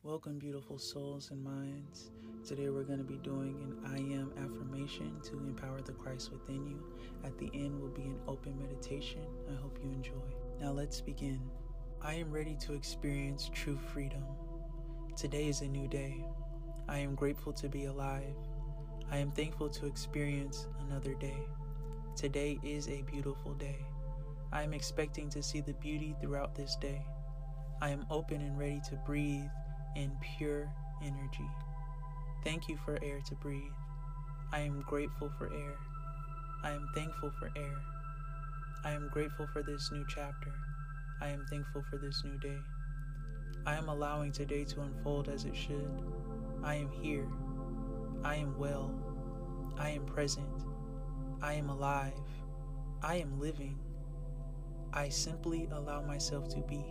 Welcome, beautiful souls and minds. Today we're going to be doing an I am affirmation to empower the Christ within you. At the end will be an open meditation. I hope you enjoy. Now let's begin. I am ready to experience true freedom. Today is a new day. I am grateful to be alive. I am thankful to experience another day. Today is a beautiful day. I am expecting to see the beauty throughout this day. I am open and ready to breathe in pure energy. Thank you for air to breathe. I am grateful for air. I am thankful for air. I am grateful for this new chapter. I am thankful for this new day. I am allowing today to unfold as it should. I am here. I am well. I am present. I am alive. I am living. I simply allow myself to be.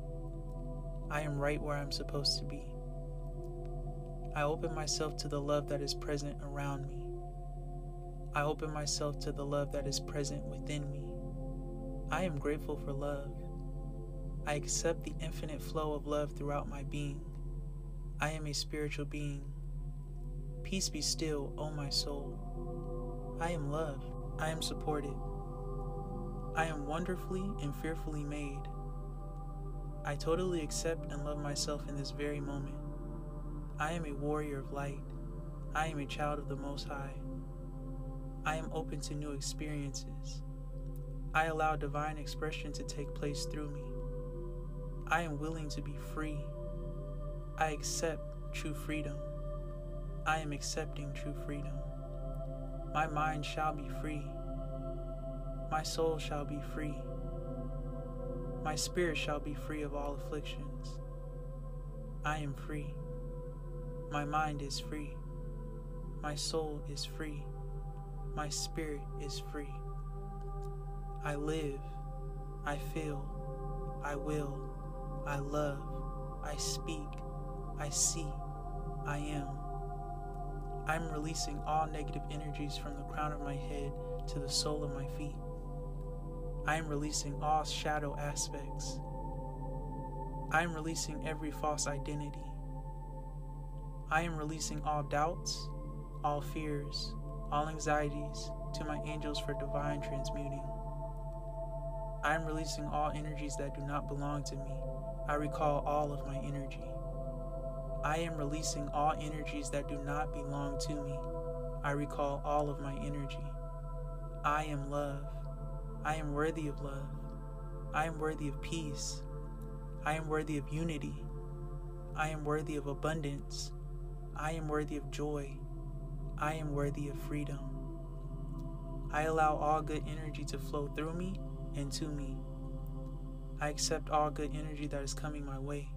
I am right where I'm supposed to be. I open myself to the love that is present around me. I open myself to the love that is present within me. I am grateful for love. I accept the infinite flow of love throughout my being. I am a spiritual being. Peace be still, O my soul. I am loved. I am supported. I am wonderfully and fearfully made. I totally accept and love myself in this very moment. I am a warrior of light. I am a child of the Most High. I am open to new experiences. I allow divine expression to take place through me. I am willing to be free. I accept true freedom. I am accepting true freedom. My mind shall be free. My soul shall be free. My spirit shall be free of all afflictions. I am free. My mind is free. My soul is free. My spirit is free. I live. I feel. I will. I love. I speak. I see. I am. I'm releasing all negative energies from the crown of my head to the sole of my feet. I am releasing all shadow aspects. I am releasing every false identity. I am releasing all doubts, all fears, all anxieties to my angels for divine transmuting. I am releasing all energies that do not belong to me. I recall all of my energy. I am releasing all energies that do not belong to me. I recall all of my energy. I am love. I am worthy of love. I am worthy of peace. I am worthy of unity. I am worthy of abundance. I am worthy of joy. I am worthy of freedom. I allow all good energy to flow through me and to me. I accept all good energy that is coming my way.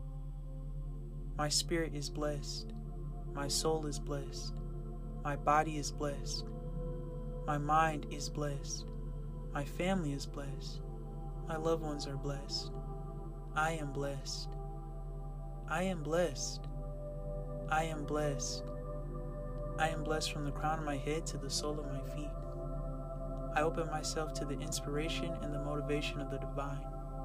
My spirit is blessed. My soul is blessed. My body is blessed. My mind is blessed. My family is blessed. My loved ones are blessed. I am blessed. I am blessed. I am blessed. I am blessed from the crown of my head to the sole of my feet. I open myself to the inspiration and the motivation of the divine.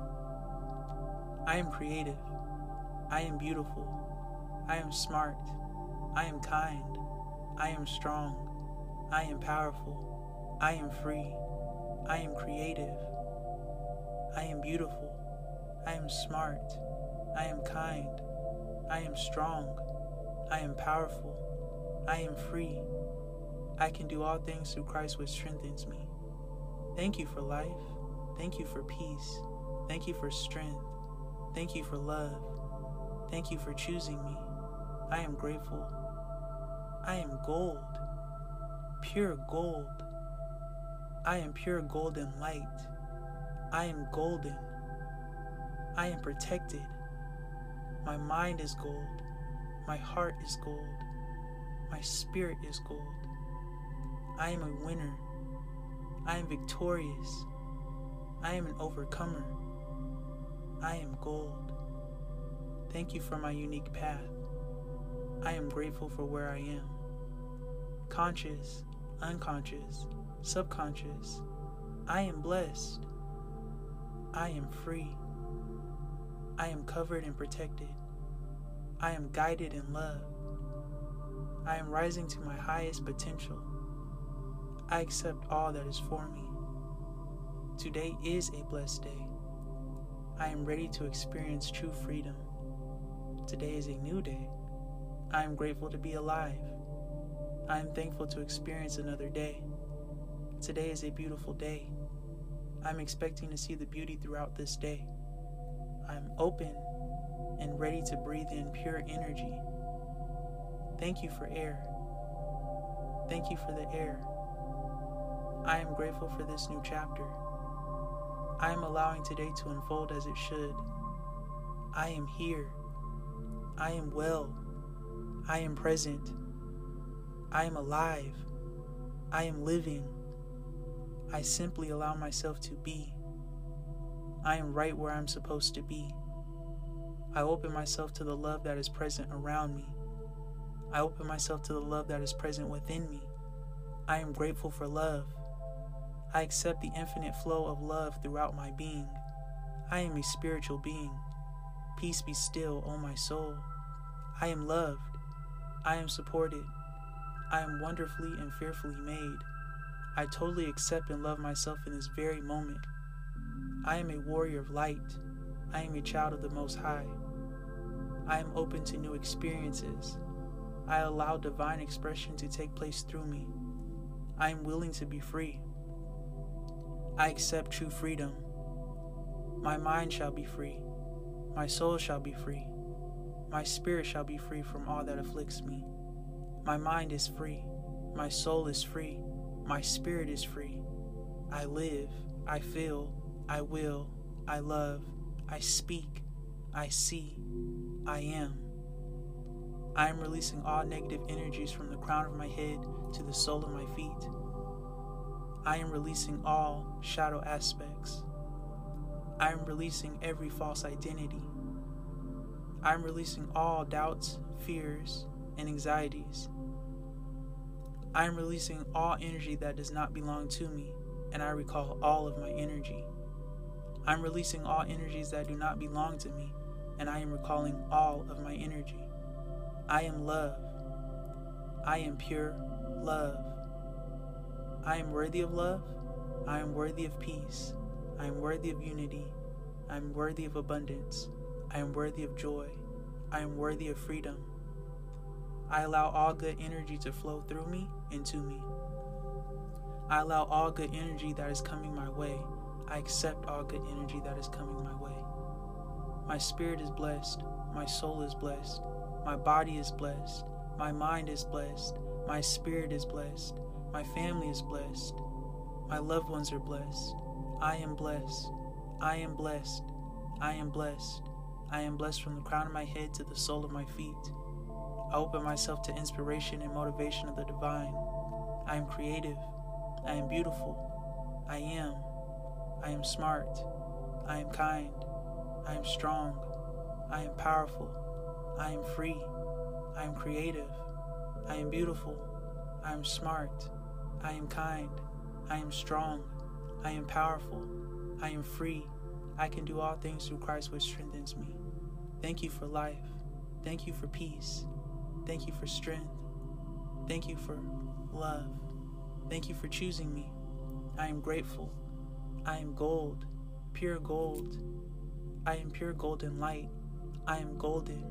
I am creative. I am beautiful. I am smart. I am kind. I am strong. I am powerful. I am free. I am creative. I am beautiful. I am smart. I am kind. I am strong. I am powerful. I am free. I can do all things through Christ which strengthens me. Thank you for life. Thank you for peace. Thank you for strength. Thank you for love. Thank you for choosing me. I am grateful. I am gold. Pure gold. I am pure golden light. I am golden. I am protected. My mind is gold. My heart is gold. My spirit is gold. I am a winner. I am victorious. I am an overcomer. I am gold. Thank you for my unique path. I am grateful for where I am. Conscious, unconscious, subconscious. I am blessed. I am free. I am covered and protected. I am guided in love. I am rising to my highest potential. I accept all that is for me. Today is a blessed day. I am ready to experience true freedom. Today is a new day. I am grateful to be alive. I am thankful to experience another day. Today is a beautiful day. I am expecting to see the beauty throughout this day. I am open and ready to breathe in pure energy. Thank you for air. Thank you for the air. I am grateful for this new chapter. I am allowing today to unfold as it should. I am here. I am well. I am present. I am alive. I am living. I simply allow myself to be. I am right where I'm supposed to be. I open myself to the love that is present around me. I open myself to the love that is present within me. I am grateful for love. I accept the infinite flow of love throughout my being. I am a spiritual being. Peace be still, O my soul. I am loved. I am supported. I am wonderfully and fearfully made. I totally accept and love myself in this very moment. I am a warrior of light. I am a child of the Most High. I am open to new experiences. I allow divine expression to take place through me. I am willing to be free. I accept true freedom. My mind shall be free. My soul shall be free. My spirit shall be free from all that afflicts me. My mind is free. My soul is free. My spirit is free. I live. I feel. I will. I love. I speak. I see. I am. I am releasing all negative energies from the crown of my head to the sole of my feet. I am releasing all shadow aspects. I am releasing every false identity. I am releasing all doubts, fears, and anxieties. I am releasing all energy that does not belong to me, and I recall all of my energy. I am releasing all energies that do not belong to me, and I am recalling all of my energy. I am love. I am pure love. I am worthy of love. I am worthy of peace. I am worthy of unity. I am worthy of abundance. I am worthy of joy. I am worthy of freedom. I allow all good energy to flow through me and to me. I allow all good energy that is coming my way. I accept all good energy that is coming my way. My spirit is blessed. My soul is blessed. My body is blessed. My mind is blessed. My spirit is blessed. My family is blessed. My loved ones are blessed. I am blessed. I am blessed. I am blessed. I am blessed from the crown of my head to the sole of my feet. I open myself to inspiration and motivation of the divine. I am creative. I am beautiful. I am smart. I am kind. I am strong. I am powerful. I am free. I am creative. I am beautiful. I am smart. I am kind. I am strong. I am powerful. I am free. I can do all things through Christ which strengthens me. Thank you for life. Thank you for peace. Thank you for strength. Thank you for love. Thank you for choosing me. I am grateful. I am gold, pure gold. I am pure golden light. I am golden.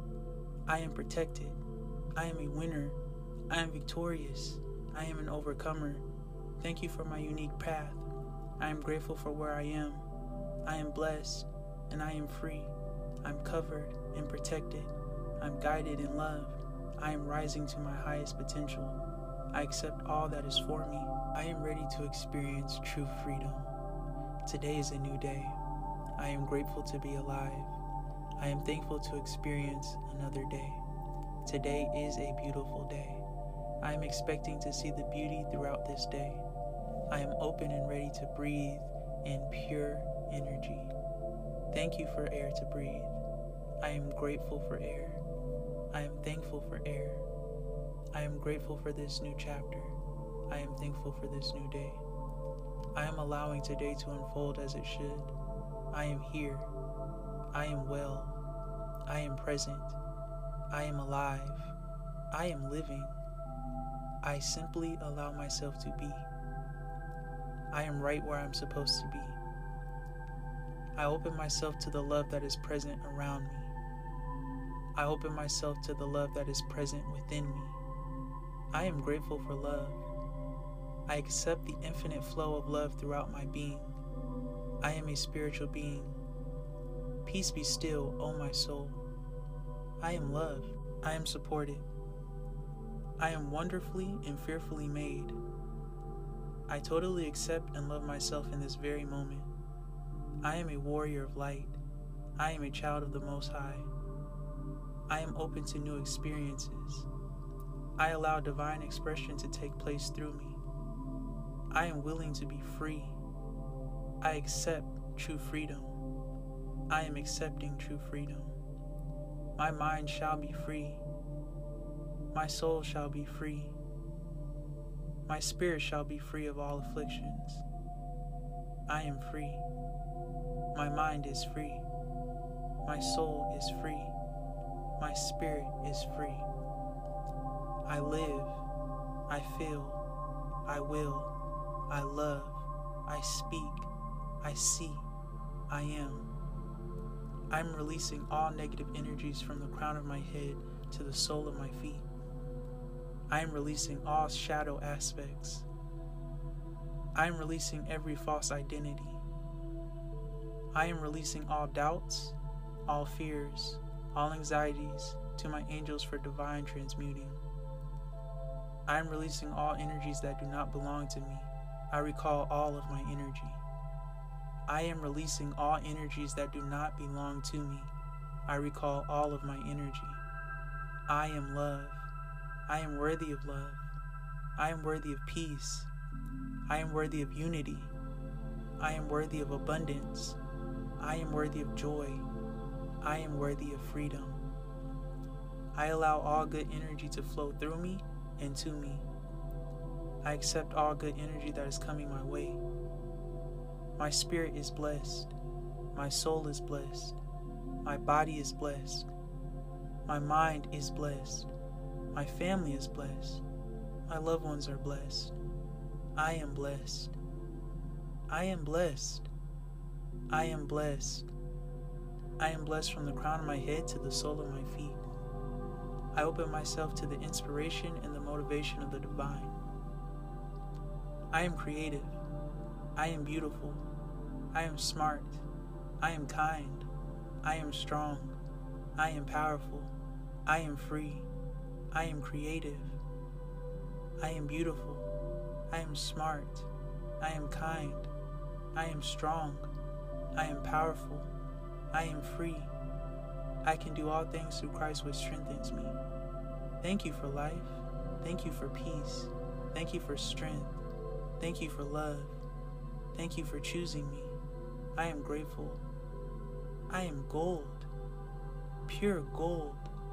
I am protected. I am a winner. I am victorious. I am an overcomer. Thank you for my unique path. I am grateful for where I am. I am blessed and I am free. I'm covered and protected. I'm guided and loved. I am rising to my highest potential. I accept all that is for me. I am ready to experience true freedom. Today is a new day. I am grateful to be alive. I am thankful to experience another day. Today is a beautiful day. I am expecting to see the beauty throughout this day. I am open and ready to breathe in pure energy. Thank you for air to breathe. I am grateful for air. I am thankful for air. I am grateful for this new chapter. I am thankful for this new day. I am allowing today to unfold as it should. I am here. I am well. I am present. I am alive. I am living. I simply allow myself to be. I am right where I'm supposed to be. I open myself to the love that is present around me. I open myself to the love that is present within me. I am grateful for love. I accept the infinite flow of love throughout my being. I am a spiritual being. Peace be still, O my soul. I am loved. I am supported. I am wonderfully and fearfully made. I totally accept and love myself in this very moment. I am a warrior of light. I am a child of the Most High. I am open to new experiences. I allow divine expression to take place through me. I am willing to be free. I accept true freedom. I am accepting true freedom. My mind shall be free. My soul shall be free. My spirit shall be free of all afflictions. I am free. My mind is free. My soul is free. My spirit is free. I live. I feel. I will. I love. I speak. I see. I am. I'm releasing all negative energies from the crown of my head to the sole of my feet. I am releasing all shadow aspects. I am releasing every false identity. I am releasing all doubts, all fears, all anxieties to my angels for divine transmuting. I am releasing all energies that do not belong to me. I recall all of my energy. I am releasing all energies that do not belong to me. I recall all of my energy. I am love. I am worthy of love. I am worthy of peace. I am worthy of unity. I am worthy of abundance. I am worthy of joy. I am worthy of freedom. I allow all good energy to flow through me and to me. I accept all good energy that is coming my way. My spirit is blessed. My soul is blessed. My body is blessed. My mind is blessed. My family is blessed. My loved ones are blessed. I am blessed. I am blessed. I am blessed. I am blessed from the crown of my head to the sole of my feet. I open myself to the inspiration and the motivation of the divine. I am creative. I am beautiful. I am smart. I am kind. I am strong. I am powerful. I am free. I am creative. I am beautiful. I am smart. I am kind. I am strong. I am powerful. I am free. I can do all things through Christ which strengthens me. Thank you for life. Thank you for peace. Thank you for strength. Thank you for love. Thank you for choosing me. I am grateful. I am gold. Pure gold.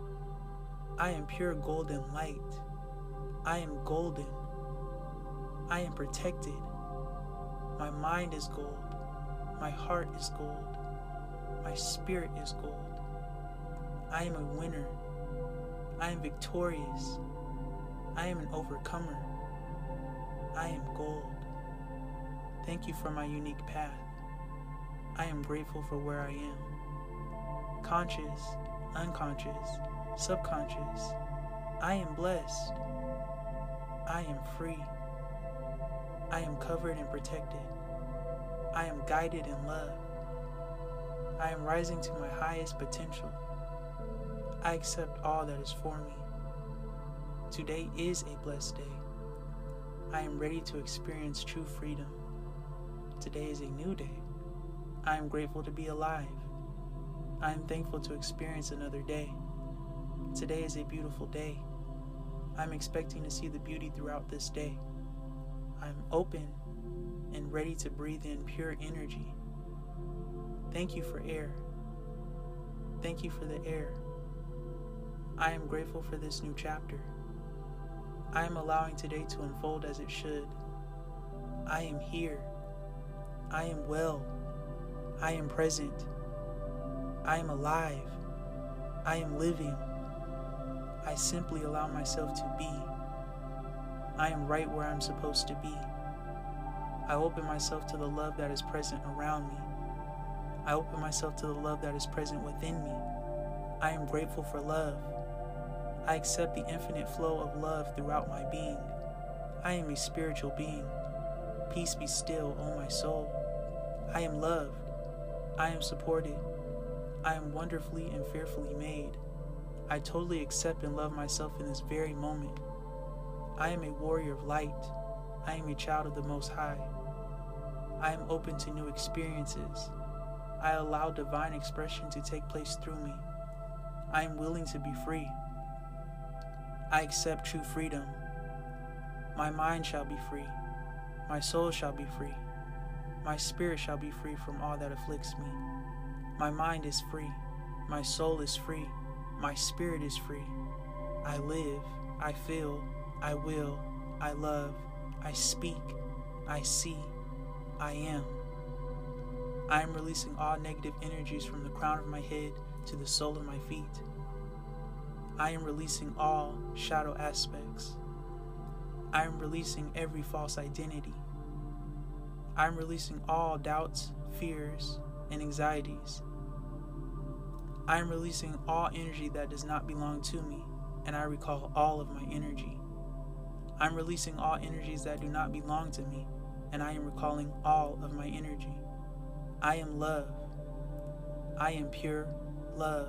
I am pure golden light. I am golden. I am protected. My mind is gold. My heart is gold. My spirit is gold. I am a winner. I am victorious. I am an overcomer. I am gold. Thank you for my unique path. I am grateful for where I am. Conscious, unconscious, subconscious. I am blessed. I am free. I am covered and protected. I am guided in love. I am rising to my highest potential. I accept all that is for me. Today is a blessed day. I am ready to experience true freedom. Today is a new day. I am grateful to be alive. I am thankful to experience another day. Today is a beautiful day. I'm expecting to see the beauty throughout this day. I'm open and ready to breathe in pure energy. Thank you for air. Thank you for the air. I am grateful for this new chapter. I am allowing today to unfold as it should. I am here. I am well. I am present. I am alive. I am living. I simply allow myself to be. I am right where I'm supposed to be. I open myself to the love that is present around me. I open myself to the love that is present within me. I am grateful for love. I accept the infinite flow of love throughout my being. I am a spiritual being. Peace be still, O my soul. I am loved. I am supported. I am wonderfully and fearfully made. I totally accept and love myself in this very moment. I am a warrior of light. I am a child of the Most High. I am open to new experiences. I allow divine expression to take place through me. I am willing to be free. I accept true freedom. My mind shall be free. My soul shall be free. My spirit shall be free from all that afflicts me. My mind is free. My soul is free. My spirit is free. I live. I feel. I will. I love. I speak. I see. I am. I am releasing all negative energies from the crown of my head to the sole of my feet. I am releasing all shadow aspects. I am releasing every false identity. I am releasing all doubts, fears, and anxieties. I am releasing all energy that does not belong to me, and I recall all of my energy. I am releasing all energies that do not belong to me, and I am recalling all of my energy. I am love. I am pure love.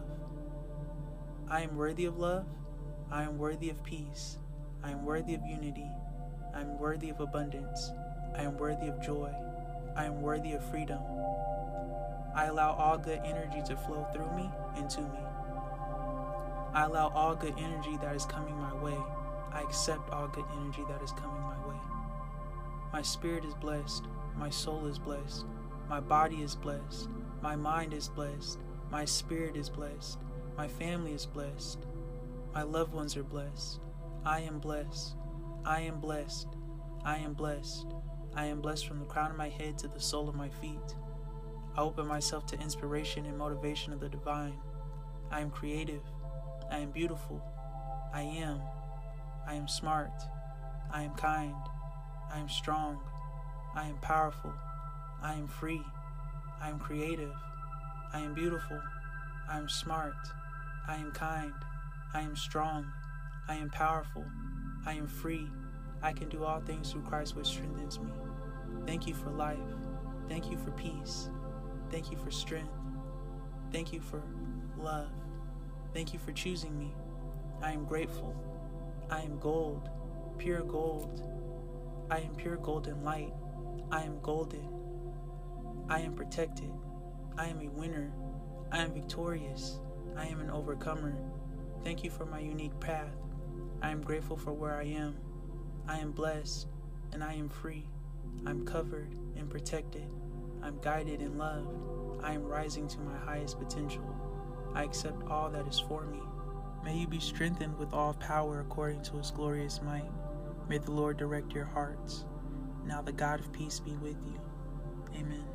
I am worthy of love. I am worthy of peace. I am worthy of unity. I am worthy of abundance. I am worthy of joy. I am worthy of freedom. I allow all good energy to flow through me and to me. I allow all good energy that is coming my way. I accept all good energy that is coming my way. My spirit is blessed. My soul is blessed. My body is blessed. My mind is blessed. My spirit is blessed. My family is blessed. My loved ones are blessed. I am blessed. I am blessed. I am blessed. I am blessed from the crown of my head to the sole of my feet. I open myself to inspiration and motivation of the divine. I am creative. I am beautiful. I am. I am smart. I am kind. I am strong. I am powerful. I am free. I am creative. I am beautiful. I am smart. I am kind. I am strong. I am powerful. I am free. I can do all things through Christ which strengthens me. Thank you for life. Thank you for peace. Thank you for strength. Thank you for love. Thank you for choosing me. I am grateful. I am gold, pure gold. I am pure golden light. I am golden. I am protected. I am a winner. I am victorious. I am an overcomer. Thank you for my unique path. I am grateful for where I am. I am blessed and I am free. I'm covered and protected. I'm guided and loved. I am rising to my highest potential. I accept all that is for me. May you be strengthened with all power according to his glorious might. May the Lord direct your hearts. Now the God of peace be with you. Amen.